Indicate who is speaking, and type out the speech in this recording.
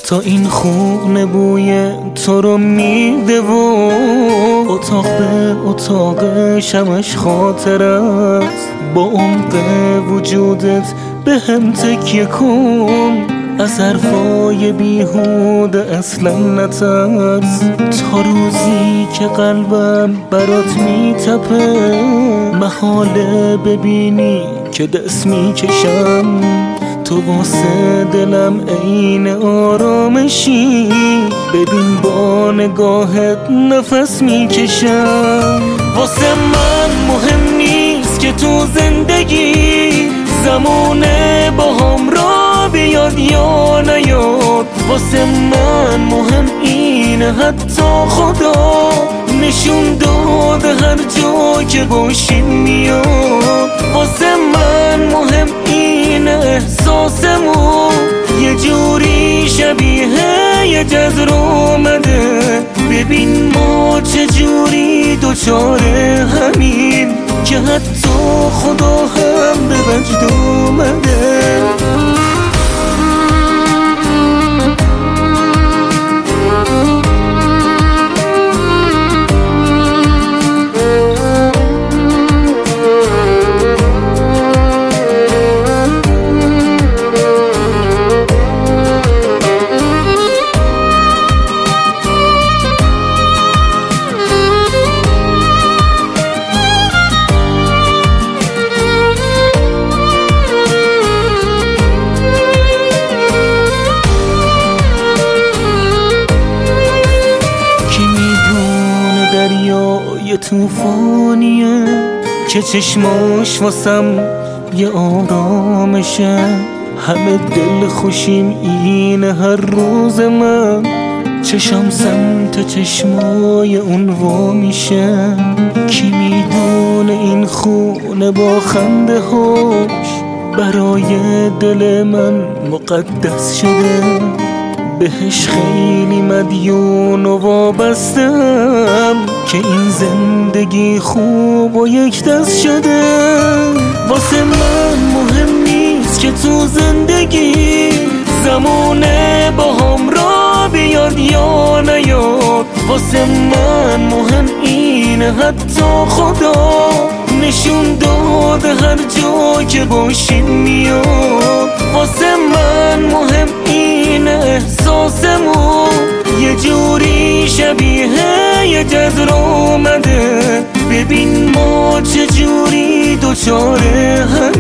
Speaker 1: تا این خونه بوی تو رو میده و اتاق به اتاق شمش خاطر است. با عمق وجودت به هم تکیه کن، از حرفای بیهوده اصلا نترس. تا روزی که قلبم برات میتپه، محاله ببینی که دست میکشم. تو واسه دلم عین آرامشی، ببین با نگاهت نفس میکشم. واسه من مهم نیست که تو زندگی زمونه با هم را بیاد یا نیاد. واسه من مهم اینه حتی خدا نشون داده هر جا که باشیم میاد. واسه من مهم اینه احساسمون یه جوری شبیه یه جزر اومده. ببین ما چجوری دوچار همین که حتی خدا هم به وجد اومده. یه توفانیه که چشماش واسم یه آرامشه. همه دل خوشیم اینه هر روز من چشم سمت چشمای اون وا میشه. کی میدونه این خونه با خنده هاش برای دل من مقدس شده. بهش خیلی مدیون و وابستم که این زندگی خوب و یک دست شده. واسه من مهم نیست که تو زندگی زمونه با هم را بیاد یا نیاد. واسه من مهم اینه حتی خدا نشون داده هر جا که باشیم میاد. واسه من مهم اینه احساسمون یه جوری شبیه یه جزر اومده. ببین ما چجوری دوچار هم